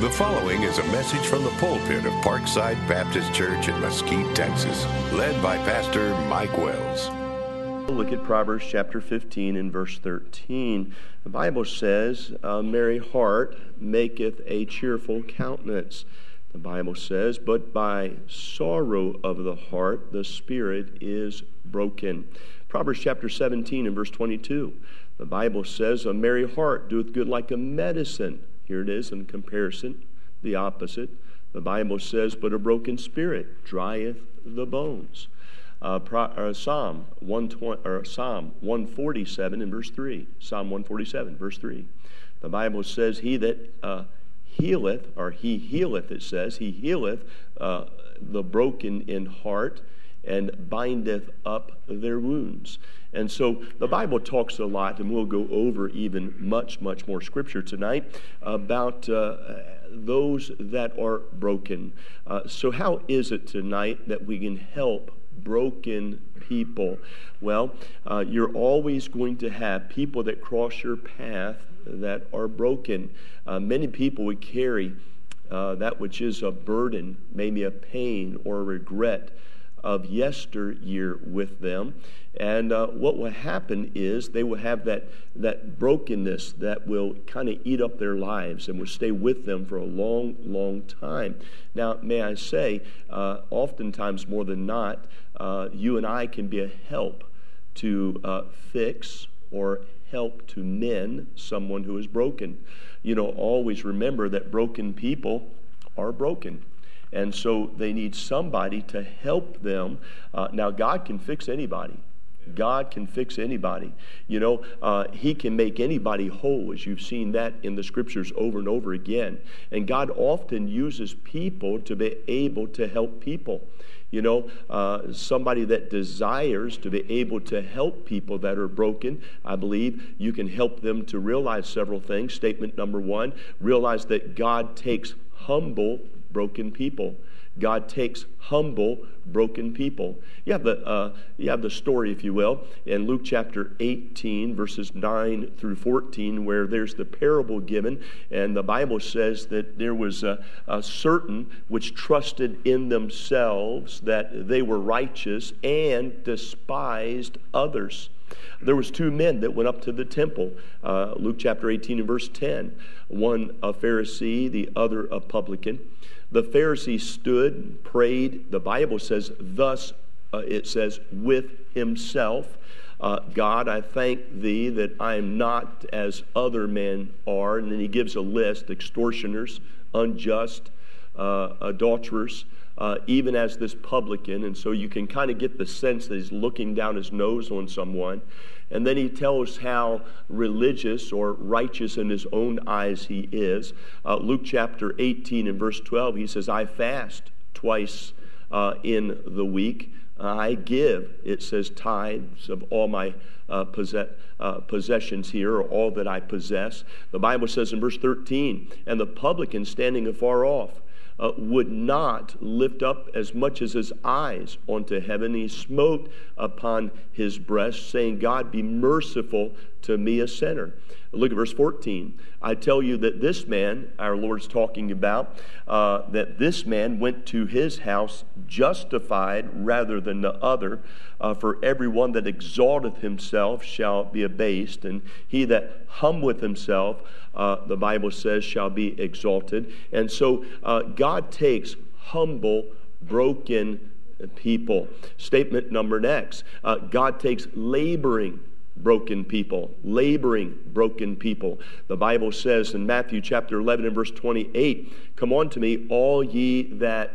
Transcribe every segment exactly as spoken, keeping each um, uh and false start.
The following is a message from the pulpit of Parkside Baptist Church in Mesquite, Texas, led by Pastor Mike Wells. Look at Proverbs chapter fifteen and verse thirteen. The Bible says, "A merry heart maketh a cheerful countenance." The Bible says, "But by sorrow of the heart the spirit is broken." Proverbs chapter seventeen and verse twenty-two. The Bible says, "A merry heart doeth good like a medicine." Here it is in comparison, the opposite. The Bible says, "But a broken spirit drieth the bones." Uh, Pro, uh, Psalm one twenty, or Psalm one forty-seven and verse three. Psalm one forty-seven, verse three. The Bible says, "He that uh, healeth," or he healeth, it says, "He healeth uh, the broken in heart, and bindeth up their wounds." And so the Bible talks a lot, and we'll go over even much, much more scripture tonight about uh, those that are broken. Uh, so how is it tonight that we can help broken people? Well, uh, you're always going to have people that cross your path that are broken. Uh, many people would carry uh, that which is a burden, maybe a pain or a regret of yesteryear with them. And uh, what will happen is they will have that, that brokenness that will kind of eat up their lives and will stay with them for a long, long time. Now, may I say, uh, oftentimes more than not, uh, you and I can be a help to uh, fix or help to mend someone who is broken. You know, always remember that broken people are broken. And so they need somebody to help them. Uh, now, God can fix anybody. God can fix anybody. You know, uh, He can make anybody whole, as you've seen that in the Scriptures over and over again. And God often uses people to be able to help people. You know, uh, somebody that desires to be able to help people that are broken, I believe you can help them to realize several things. Statement number one, realize that God takes humble broken people. God takes humble, broken people. You have the uh, you have the story, if you will, in Luke chapter eighteen, verses nine through fourteen, where there's the parable given, and the Bible says that there was a, a certain which trusted in themselves that they were righteous and despised others. There was two men that went up to the temple. Uh, Luke chapter eighteen and verse ten. One a Pharisee, the other a publican. The Pharisee stood, prayed. The Bible says, thus, uh, it says, with himself, uh, "God, I thank thee that I am not as other men are." And then he gives a list: extortioners, unjust, uh, adulterers, uh, even as this publican. And so you can kind of get the sense that he's looking down his nose on someone. And then he tells how religious or righteous in his own eyes he is. Uh, Luke chapter eighteen and verse twelve, he says, "I fast twice uh, in the week. I give," it says, "tithes of all my uh, possess, uh, possessions here," or all that I possess. The Bible says in verse thirteen, "And the publican standing afar off Uh, would not lift up as much as his eyes onto heaven. He smote upon his breast, saying, God, be merciful to me, a sinner." Look at verse fourteen. "I tell you that this man," our Lord's talking about, uh, "that this man went to his house justified rather than the other. Uh, for everyone that exalteth himself shall be abased, and he that humbleth himself, uh, the Bible says, shall be exalted." And so uh, God takes humble, broken people. Statement number next, uh, God takes laboring broken people, laboring broken people. The Bible says in Matthew chapter eleven and verse twenty-eight, "Come unto me, all ye that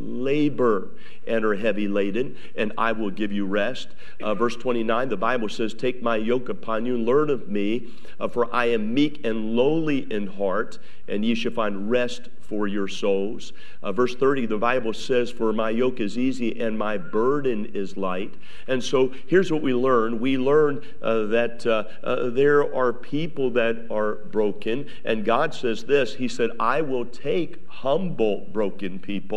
labor and are heavy laden, and I will give you rest." Uh, verse twenty-nine, the Bible says, "Take my yoke upon you and learn of me, uh, for I am meek and lowly in heart, and ye shall find rest for your souls." Uh, verse thirty, the Bible says, "For my yoke is easy and my burden is light." And so here's what we learn. We learn uh, that uh, uh, there are people that are broken, and God says this. He said, "I will take humble, broken people."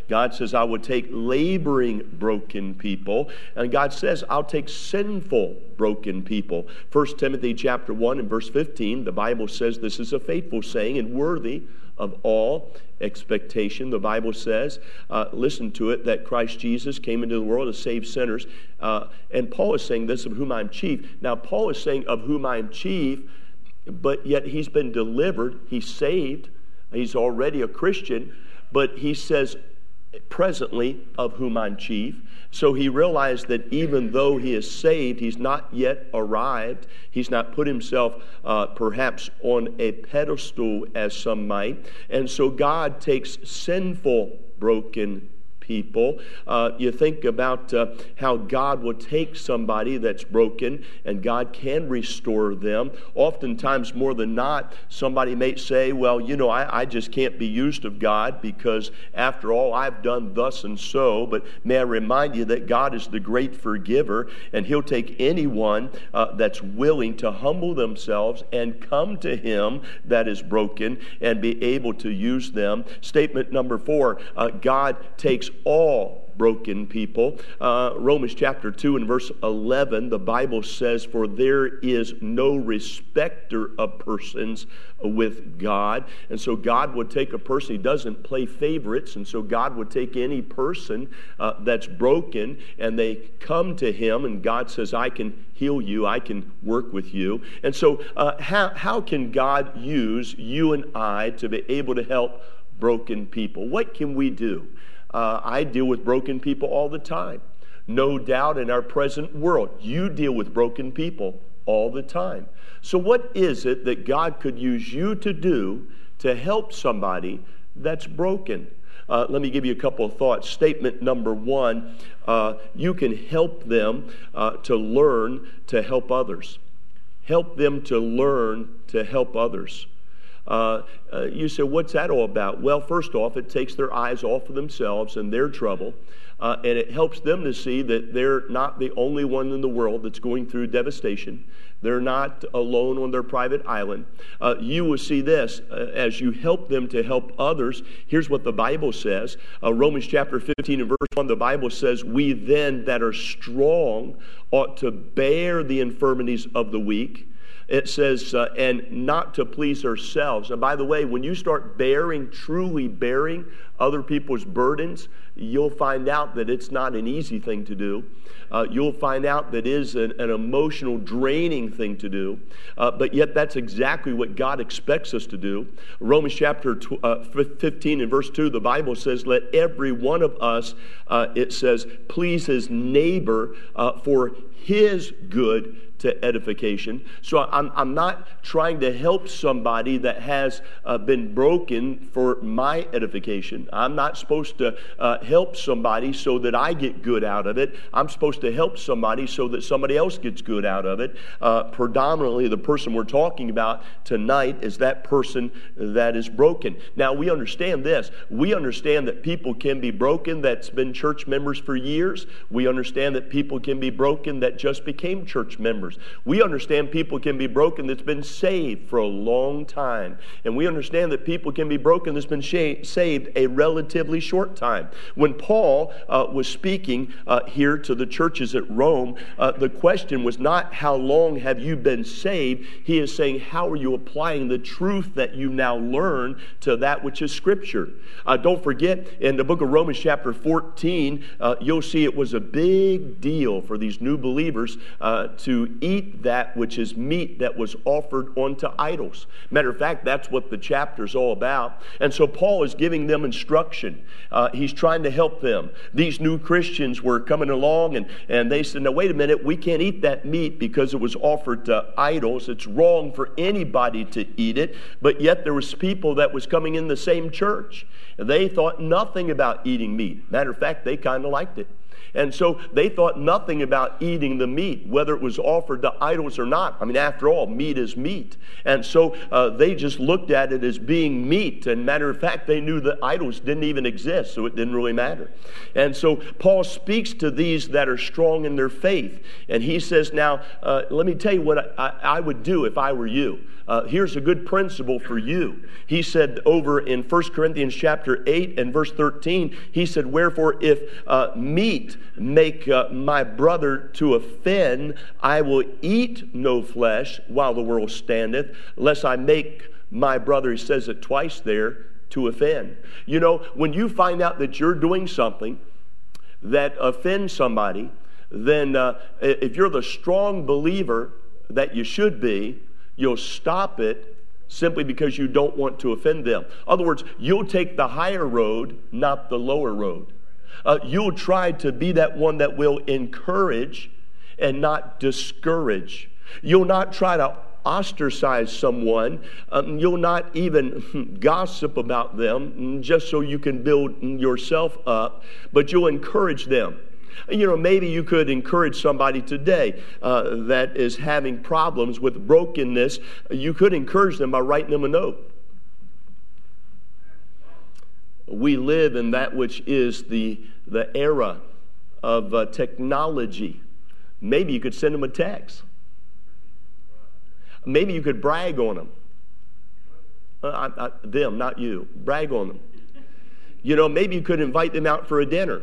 God says, I will take laboring broken people. And God says, I'll take sinful broken people. First Timothy chapter one and verse fifteen, the Bible says this is a faithful saying and worthy of all expectation. The Bible says, uh, listen to it, that Christ Jesus came into the world to save sinners. Uh, and Paul is saying this, of whom I'm chief. Now, Paul is saying, of whom I'm chief, but yet he's been delivered. He's saved. He's already a Christian. But he says, presently, of whom I'm chief. So he realized that even though he is saved, he's not yet arrived. He's not put himself uh, perhaps on a pedestal, as some might. And so God takes sinful, broken people. Uh, you think about uh, how God will take somebody that's broken and God can restore them. Oftentimes, more than not, somebody may say, well, you know, I, I just can't be used of God because after all, I've done thus and so. But may I remind you that God is the great forgiver, and He'll take anyone uh, that's willing to humble themselves and come to Him that is broken and be able to use them. Statement number four, uh, God takes all broken people. Uh, Romans chapter two and verse eleven, the Bible says, for there is no respecter of persons with God. And so God would take a person, He doesn't play favorites, and so God would take any person uh, that's broken, and they come to Him, and God says, I can heal you, I can work with you. And so uh, how, how can God use you and I to be able to help broken people? What can we do? Uh, I deal with broken people all the time. No doubt in our present world, you deal with broken people all the time. So what is it that God could use you to do to help somebody that's broken? Uh, let me give you a couple of thoughts. Statement number one, uh, you can help them uh, to learn to help others. Help them to learn to help others. Uh, uh, you say, what's that all about? Well, first off, it takes their eyes off of themselves and their trouble, uh, and it helps them to see that they're not the only one in the world that's going through devastation. They're not alone on their private island. Uh, you will see this uh, as you help them to help others. Here's what the Bible says. Uh, Romans chapter fifteen and verse one, the Bible says, we then that are strong ought to bear the infirmities of the weak. It says, uh, and not to please ourselves. And by the way, when you start bearing, truly bearing other people's burdens, you'll find out that it's not an easy thing to do. Uh, you'll find out that it is an, an emotional, draining thing to do. Uh, but yet that's exactly what God expects us to do. Romans chapter fifteen and verse two, the Bible says, let every one of us, uh, it says, please his neighbor uh, for his good to edification. So I'm, I'm not trying to help somebody that has uh, been broken for my edification. I'm not supposed to uh, help somebody so that I get good out of it. I'm supposed to help somebody so that somebody else gets good out of it. Uh, predominantly, the person we're talking about tonight is that person that is broken. Now, we understand this. We understand that people can be broken that's been church members for years. We understand that people can be broken that just became church members. We understand people can be broken that's been saved for a long time. And we understand that people can be broken that's been sh- saved a relatively short time. When Paul uh, was speaking uh, here to the churches at Rome, uh, the question was not how long have you been saved. He is saying how are you applying the truth that you now learn to that which is Scripture. Uh, don't forget, in the book of Romans chapter fourteen, uh, you'll see it was a big deal for these new believers uh, to eat that which is meat that was offered unto idols. Matter of fact, that's what the chapter's all about. And so Paul is giving them instruction. Uh, he's trying to help them. These new Christians were coming along and, and they said, now wait a minute, we can't eat that meat because it was offered to idols. It's wrong for anybody to eat it. But yet there was people that was coming in the same church. They thought nothing about eating meat. Matter of fact, they kind of liked it. And so they thought nothing about eating the meat, whether it was offered to idols or not. I mean, after all, meat is meat. And so uh, they just looked at it as being meat. And matter of fact, they knew that idols didn't even exist, so it didn't really matter. And so Paul speaks to these that are strong in their faith. And he says, now, uh, let me tell you what I, I would do if I were you. Uh, here's a good principle for you. He said over in First Corinthians chapter eight and verse thirteen, he said, wherefore if uh, meat make uh, my brother to offend, I will eat no flesh while the world standeth, lest I make my brother, he says it twice there, to offend. You know, when you find out that you're doing something that offends somebody, then uh, if you're the strong believer that you should be, you'll stop it simply because you don't want to offend them. In other words, you'll take the higher road, not the lower road. Uh, you'll try to be that one that will encourage and not discourage. You'll not try to ostracize someone. Um, you'll not even gossip about them just so you can build yourself up, but you'll encourage them. You know, maybe you could encourage somebody today uh, that is having problems with brokenness. You could encourage them by writing them a note. We live in that which is the, the era of uh, technology. Maybe you could send them a text. Maybe you could brag on them. Uh, I, I, them, not you. Brag on them. You know, maybe you could invite them out for a dinner.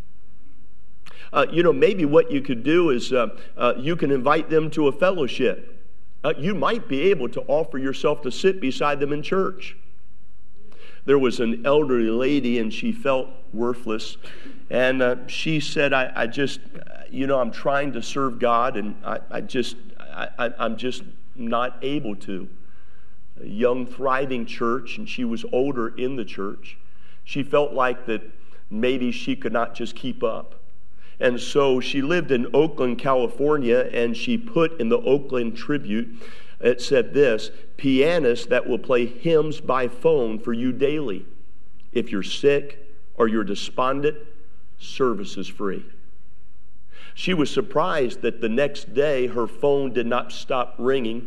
Uh, you know, maybe what you could do is uh, uh, you can invite them to a fellowship. Uh, you might be able to offer yourself to sit beside them in church. There was an elderly lady, and she felt worthless. And uh, she said, I, I just, you know, I'm trying to serve God, and I, I just, I, I, I'm just not able to. A young, thriving church, and she was older in the church. She felt like that maybe she could not just keep up. And so she lived in Oakland, California, and she put in the Oakland Tribune, it said this, pianists that will play hymns by phone for you daily. If you're sick or you're despondent, service is free. She was surprised that the next day her phone did not stop ringing.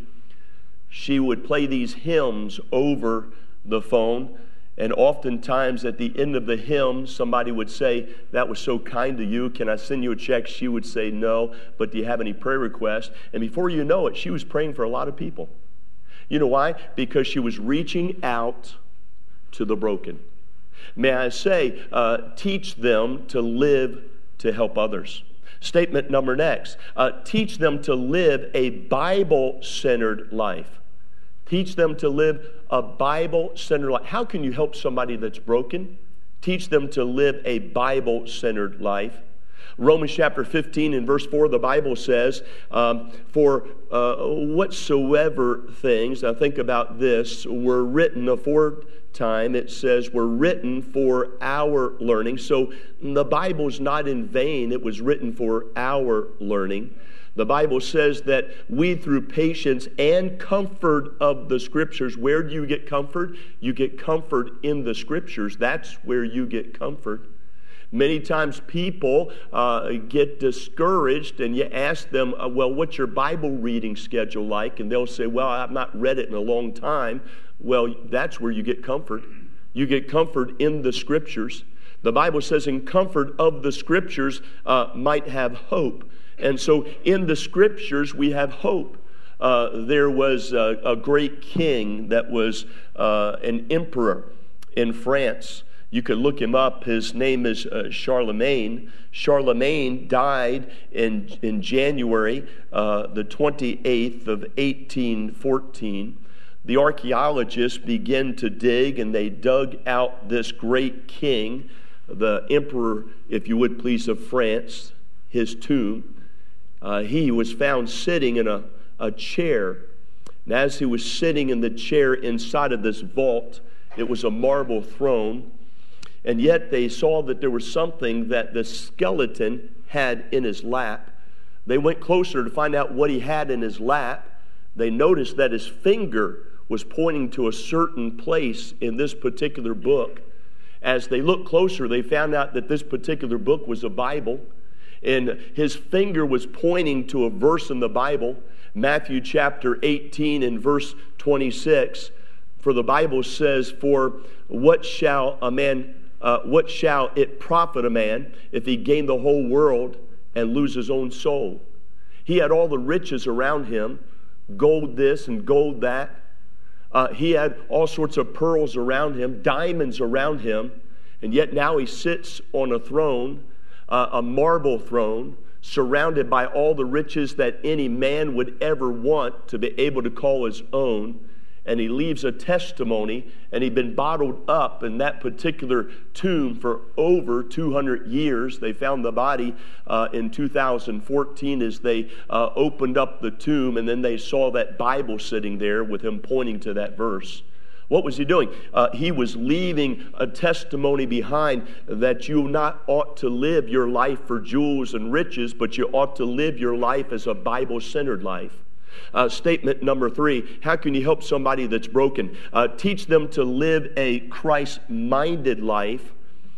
She would play these hymns over the phone. And oftentimes at the end of the hymn, somebody would say, that was so kind to you. Can I send you a check? She would say, no. But do you have any prayer requests? And before you know it, she was praying for a lot of people. You know why? Because she was reaching out to the broken. May I say, uh, teach them to live to help others. Statement number next, uh, teach them to live a Bible-centered life. Teach them to live a Bible-centered life. How can you help somebody that's broken? Teach them to live a Bible-centered life. Romans chapter fifteen and verse four, the Bible says, um, for uh, whatsoever things, now think about this, were written aforetime, it says, were written for our learning. So the Bible's not in vain. It was written for our learning. The Bible says that we, through patience and comfort of the Scriptures, where do you get comfort? You get comfort in the Scriptures. That's where you get comfort. Many times people uh, get discouraged, and you ask them, uh, well, what's your Bible reading schedule like? And they'll say, well, I've not read it in a long time. Well, that's where you get comfort. You get comfort in the Scriptures. The Bible says, in comfort of the Scriptures uh, might have hope. And so in the Scriptures, we have hope. Uh, there was a, a great king that was uh, an emperor in France. You could look him up. His name is uh, Charlemagne. Charlemagne died in, in January uh, the twenty-eighth of eighteen fourteen. The archaeologists began to dig, and they dug out this great king, the emperor, if you would please, of France, his tomb. Uh, he was found sitting in a, a chair. And as he was sitting in the chair inside of this vault, it was a marble throne. And yet they saw that there was something that the skeleton had in his lap. They went closer to find out what he had in his lap. They noticed that his finger was pointing to a certain place in this particular book. as they looked closer, they found out that this particular book was a Bible. And his finger was pointing to a verse in the Bible, Matthew chapter eighteen and verse twenty-six. For the Bible says, "For what shall a man, uh, what shall it profit a man if he gain the whole world and lose his own soul?" He had all the riches around him, gold this and gold that. Uh, he had all sorts of pearls around him, diamonds around him, and yet now he sits on a throne, uh, a marble throne, surrounded by all the riches that any man would ever want to be able to call his own. And he leaves a testimony, and he'd been bottled up in that particular tomb for over two hundred years. They found the body uh, in two thousand fourteen as they uh, opened up the tomb, and then they saw that Bible sitting there with him pointing to that verse. What was he doing? Uh, he was leaving a testimony behind that you not ought to live your life for jewels and riches, but you ought to live your life as a Bible-centered life. Uh, statement number three, how can you help somebody that's broken? Uh, teach them to live a Christ-minded life,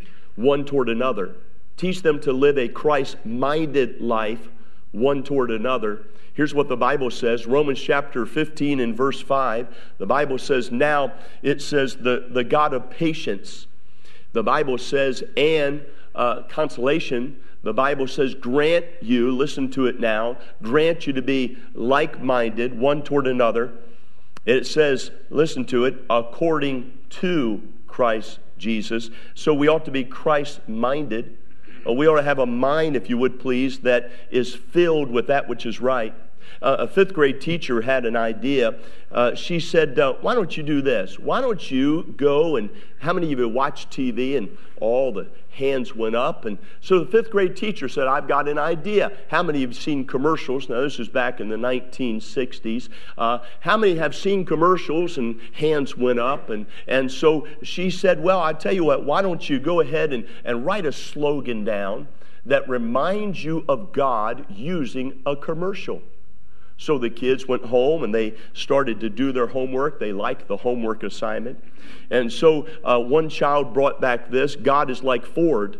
one toward another. Teach them to live a Christ-minded life, one toward another. Here's what the Bible says, Romans chapter fifteen and verse five. The Bible says, now it says the, the God of patience. The Bible says, and uh, consolation. The Bible says, grant you, listen to it now, grant you to be like-minded, one toward another. It says, listen to it, according to Christ Jesus. So we ought to be Christ-minded. We ought to have a mind, if you would please, that is filled with that which is right. Uh, a fifth grade teacher had an idea. Uh, she said, uh, why don't you do this? Why don't you go and how many of you watch T V? And all the hands went up. And so the fifth grade teacher said, I've got an idea. How many have seen commercials? Now, this is back in the nineteen sixties. Uh, how many have seen commercials? And hands went up. And, and so she said, well, I tell you what, why don't you go ahead and, and write a slogan down that reminds you of God using a commercial. So the kids went home and they started to do their homework. They liked the homework assignment. And so uh, one child brought back this, God is like Ford.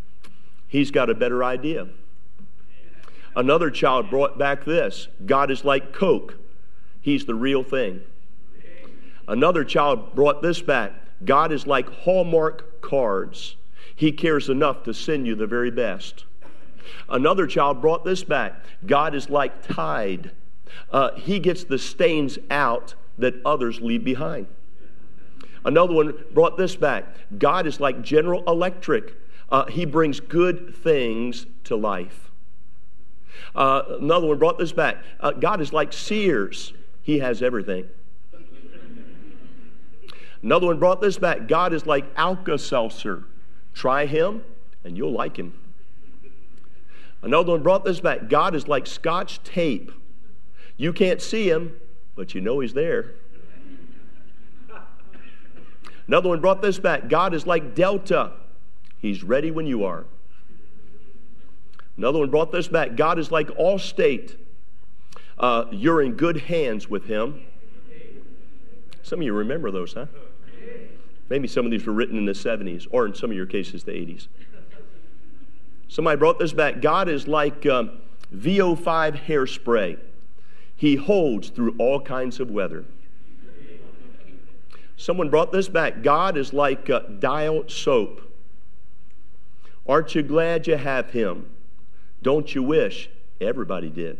He's got a better idea. Another child brought back this, God is like Coke. He's the real thing. Another child brought this back, God is like Hallmark cards. He cares enough to send you the very best. Another child brought this back, God is like Tide. Uh, he gets the stains out that others leave behind. Another one brought this back. God is like General Electric. Uh, he brings good things to life. Uh, another one brought this back. Uh, God is like Sears. He has everything. Another one brought this back. God is like Alka-Seltzer. Try him and you'll like him. Another one brought this back. God is like Scotch tape. You can't see him, but you know he's there. Another one brought this back. God is like Delta. He's ready when you are. Another one brought this back. God is like Allstate. Uh, you're in good hands with him. Some of you remember those, huh? Maybe some of these were written in the seventies, or in some of your cases, the eighties. Somebody brought this back. God is like um, V O five hairspray. He holds through all kinds of weather. Someone brought this back. God is like uh, Dial soap. Aren't you glad you have him? Don't you wish everybody did?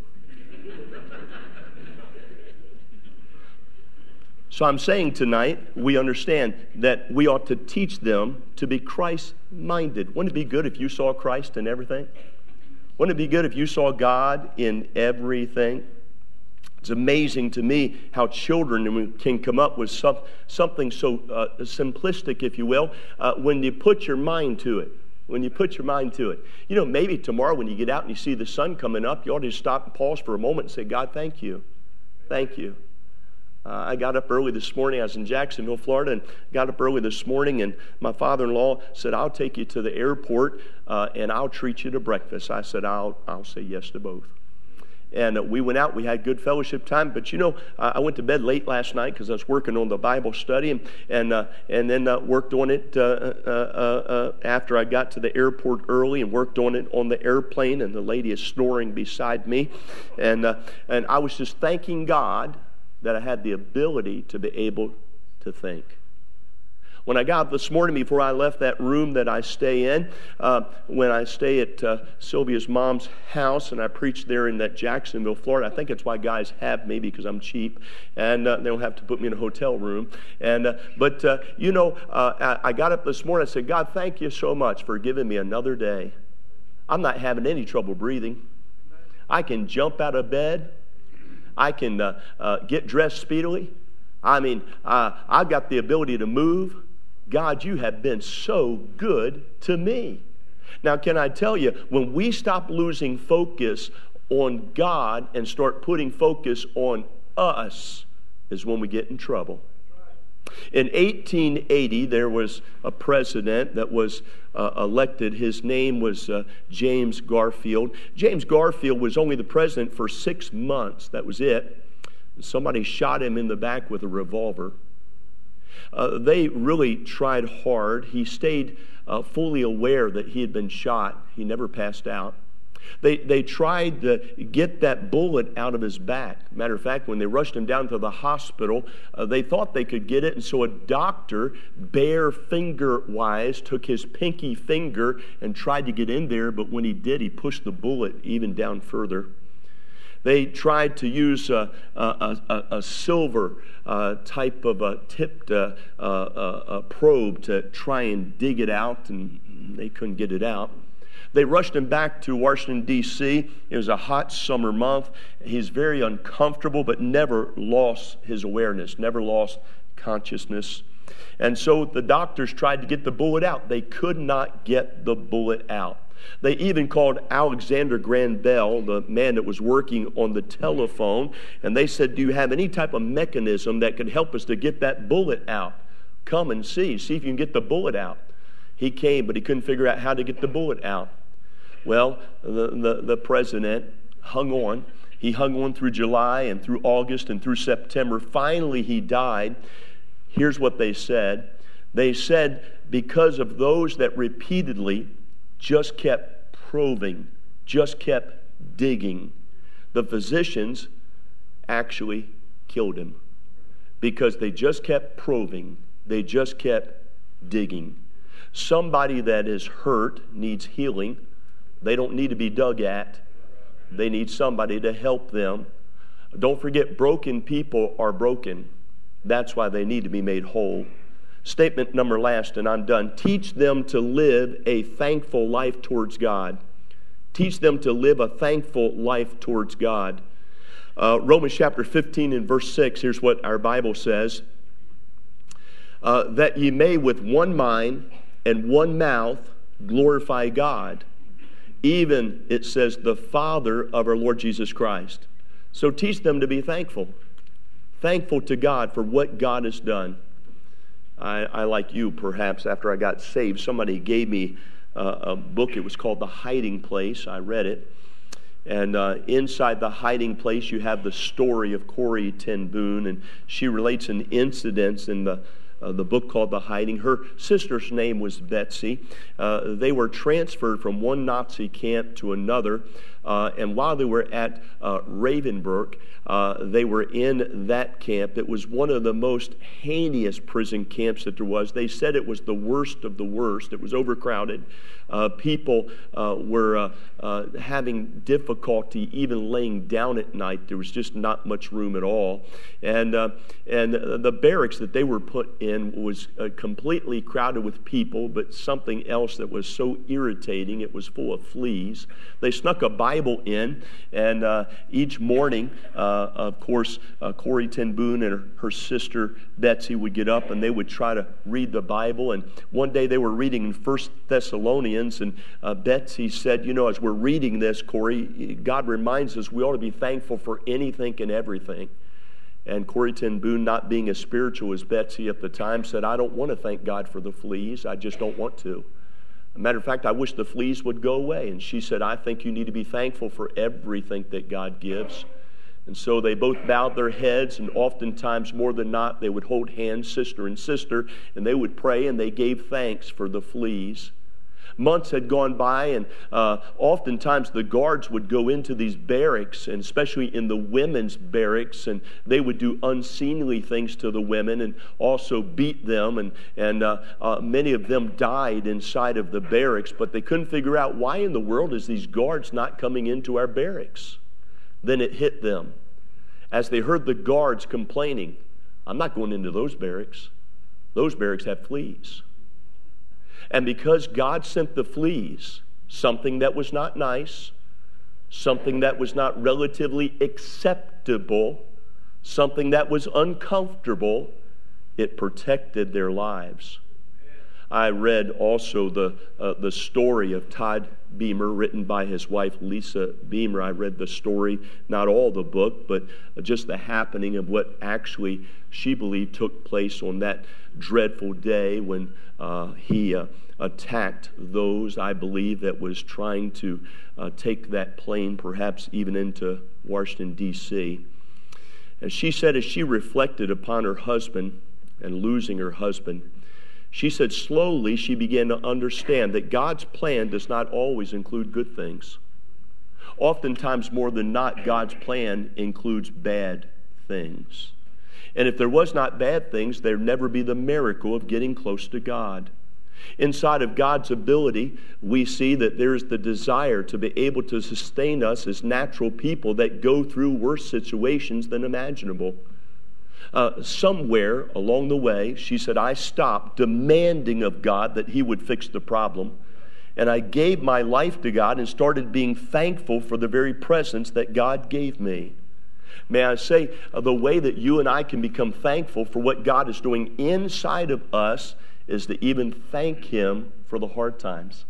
So I'm saying tonight, we understand that we ought to teach them to be Christ-minded. Wouldn't it be good if you saw Christ in everything? Wouldn't it be good if you saw God in everything? It's amazing to me how children can come up with some, something so uh, simplistic, if you will, uh, when you put your mind to it. When you put your mind to it. You know, maybe tomorrow when you get out and you see the sun coming up, you ought to just stop and pause for a moment and say, God, thank you. Thank you. Uh, I got up early this morning. I was in Jacksonville, Florida, and got up early this morning, and my father-in-law said, I'll take you to the airport, uh, and I'll treat you to breakfast. I said, I'll, I'll say yes to both. and uh, we went out. We had good fellowship time. But you know, I, I went to bed late last night because I was working on the Bible study, and and, uh, and then uh, worked on it uh, uh, uh, after I got to the airport early, and worked on it on the airplane. And the lady is snoring beside me, and uh, and I was just thanking God that I had the ability to be able to think. When I got up this morning, before I left that room that I stay in, uh, when I stay at uh, Sylvia's mom's house, and I preach there in that Jacksonville, Florida. I think that's why guys have me, because I'm cheap, and uh, they don't have to put me in a hotel room. And uh, But, uh, you know, uh, I, I got up this morning, I said, God, thank you so much for giving me another day. I'm not having any trouble breathing. I can jump out of bed. I can uh, uh, get dressed speedily. I mean, uh, I've got the ability to move. God, you have been so good to me. Now, can I tell you, when we stop losing focus on God and start putting focus on us is when we get in trouble. In eighteen eighty, there was a president that was uh, elected. His name was uh, James Garfield. James Garfield was only the president for six months. That was it. Somebody shot him in the back with a revolver. Uh, they really tried hard. He stayed uh, fully aware that he had been shot. He never passed out. They they tried to get that bullet out of his back. Matter of fact, when they rushed him down to the hospital, uh, they thought they could get it, and so a doctor, bare finger-wise, took his pinky finger and tried to get in there, but when he did, he pushed the bullet even down further. They tried to use a, a, a, a silver uh, type of a tipped uh, uh, a probe to try and dig it out, and they couldn't get it out. They rushed him back to Washington, D C It was a hot summer month. He's very uncomfortable, but never lost his awareness, never lost consciousness. And so the doctors tried to get the bullet out. They could not get the bullet out. They even called Alexander Graham Bell, the man that was working on the telephone, and they said, do you have any type of mechanism that could help us to get that bullet out? Come and see. See if you can get the bullet out. He came, but he couldn't figure out how to get the bullet out. Well, the, the, the president hung on. He hung on through July and through August and through September. Finally, he died. Here's what they said. They said, because of those that repeatedly just kept probing, just kept digging, the physicians actually killed him because they just kept probing, they just kept digging. Somebody that is hurt needs healing. They don't need to be dug at. They need somebody to help them. Don't forget, broken people are broken. That's why they need to be made whole. Statement number last, and I'm done. Teach them to live a thankful life towards God. Teach them to live a thankful life towards God. Uh, Romans chapter fifteen and verse six, here's what our Bible says. Uh, that ye may with one mind and one mouth glorify God. Even, it says, the Father of our Lord Jesus Christ. So teach them to be thankful. Thankful to God for what God has done. I, I like you, perhaps, after I got saved, somebody gave me uh, a book. It was called The Hiding Place. I read it. And uh, inside The Hiding Place, you have the story of Corrie ten Boom, and she relates an incident in the Uh, the book called The Hiding. Her sister's name was Betsy. Uh, they were transferred from one Nazi camp to another, uh, and while they were at uh, Ravensbrück, uh, they were in that camp. It was one of the most heinous prison camps that there was. They said it was the worst of the worst. It was overcrowded. Uh, people uh, were uh, uh, having difficulty even laying down at night. There was just not much room at all. And, uh, and the barracks that they were put in was uh, completely crowded with people, but something else that was so irritating, it was full of fleas. They snuck a Bible in, and uh, each morning, uh, of course, uh, Corrie ten Boom and her, her sister Betsy would get up, and they would try to read the Bible. And one day they were reading in First Thessalonians, and uh, Betsy said, you know, as we're reading this, Corrie, God reminds us we ought to be thankful for anything and everything. And Corrie ten Boom, not being as spiritual as Betsy at the time, said, I don't want to thank God for the fleas. I just don't want to. As a matter of fact, I wish the fleas would go away. And she said, I think you need to be thankful for everything that God gives. And so they both bowed their heads, and oftentimes, more than not, they would hold hands, sister and sister, and they would pray, and they gave thanks for the fleas. Months had gone by, and uh, oftentimes the guards would go into these barracks, and especially in the women's barracks, and they would do unseemly things to the women and also beat them, and, and uh, uh, many of them died inside of the barracks, but they couldn't figure out why in the world is these guards not coming into our barracks. Then it hit them as they heard the guards complaining, I'm not going into those barracks. Those barracks have fleas. And because God sent the fleas, something that was not nice, something that was not relatively acceptable, something that was uncomfortable, it protected their lives. I read also the uh, the story of Todd Beamer, written by his wife Lisa Beamer. I read the story, not all the book, but just the happening of what actually she believed took place on that dreadful day when uh, he uh, attacked those, I believe, that was trying to uh, take that plane, perhaps even into Washington, D C And she said, as she reflected upon her husband and losing her husband, she said slowly she began to understand that God's plan does not always include good things. Oftentimes, more than not, God's plan includes bad things. And if there was not bad things, there'd never be the miracle of getting close to God. Inside of God's ability, we see that there's the desire to be able to sustain us as natural people that go through worse situations than imaginable. Uh, somewhere along the way, she said, I stopped demanding of God that He would fix the problem. And I gave my life to God and started being thankful for the very presence that God gave me. May I say, uh, the way that you and I can become thankful for what God is doing inside of us is to even thank Him for the hard times.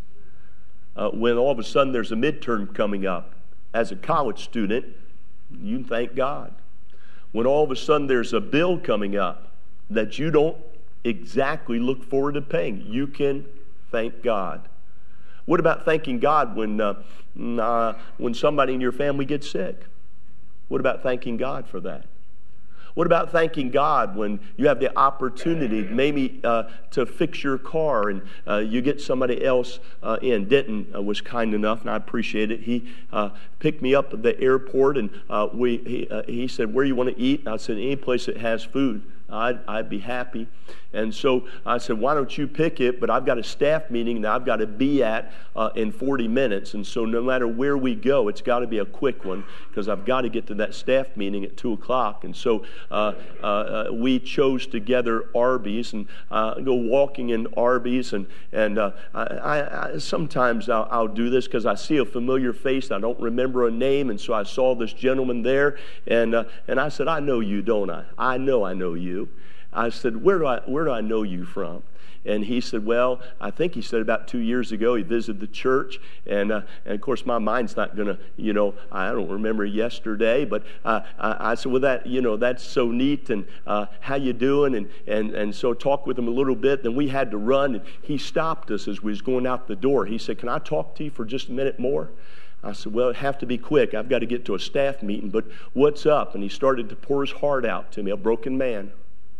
Uh, when all of a sudden there's a midterm coming up, as a college student, you can thank God. When all of a sudden there's a bill coming up that you don't exactly look forward to paying, you can thank God. What about thanking God when uh, uh, when somebody in your family gets sick? What about thanking God for that? What about thanking God when you have the opportunity maybe uh, to fix your car and uh, you get somebody else uh, in? Denton uh, was kind enough, and I appreciate it. He uh, picked me up at the airport, and uh, we he, uh, he said, where you want to eat? And I said, any place that has food. I'd, I'd be happy. And so I said, why don't you pick it? But I've got a staff meeting that I've got to be at uh, in forty minutes. And so no matter where we go, it's got to be a quick one because I've got to get to that staff meeting at two o'clock. And so uh, uh, uh, we chose together Arby's and uh, go walking in Arby's. And, and uh, I, I, sometimes I'll, I'll do this because I see a familiar face. I don't remember a name. And so I saw this gentleman there. And, uh, and I said, I know you, don't I? I know I know you. I said, where do I where do I know you from? And he said, well, I think he said about two years ago he visited the church. And, uh, and of course, my mind's not going to, you know, I don't remember yesterday. But uh, I, I said, well, that, you know, that's so neat. And uh, how you doing? And, and, and so talked with him a little bit. Then we had to run. And he stopped us as we was going out the door. He said, can I talk to you for just a minute more? I said, well, it'd have to be quick. I've got to get to a staff meeting. But what's up? And he started to pour his heart out to me, a broken man.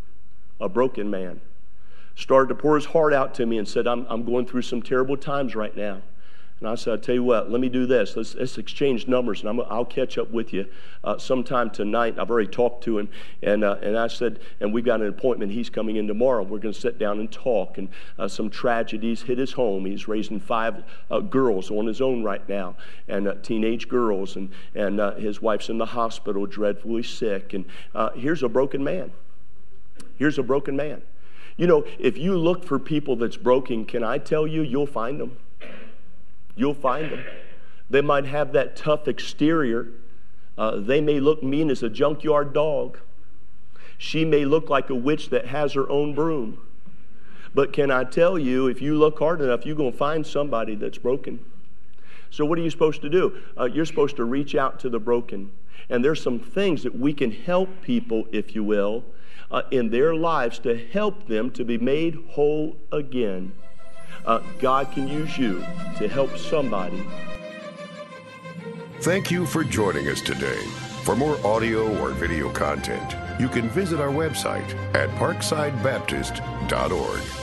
A broken man. Started to pour his heart out to me and said, I'm, I'm going through some terrible times right now. And I said, I'll tell you what, let me do this. Let's, let's exchange numbers, and I'm, I'll catch up with you uh, sometime tonight. I've already talked to him. And uh, and I said, and we've got an appointment. He's coming in tomorrow. We're going to sit down and talk. And uh, some tragedies hit his home. He's raising five uh, girls on his own right now, and uh, teenage girls. And, and uh, his wife's in the hospital, dreadfully sick. And uh, here's a broken man. Here's a broken man. You know, if you look for people that's broken, can I tell you, you'll find them. You'll find them. They might have that tough exterior. Uh, they may look mean as a junkyard dog. She may look like a witch that has her own broom. But can I tell you, if you look hard enough, you're going to find somebody that's broken. So what are you supposed to do? Uh, you're supposed to reach out to the broken. And there's some things that we can help people, if you will, Uh, in their lives to help them to be made whole again. Uh, God can use you to help somebody. Thank you for joining us today. For more audio or video content, you can visit our website at parkside baptist dot org.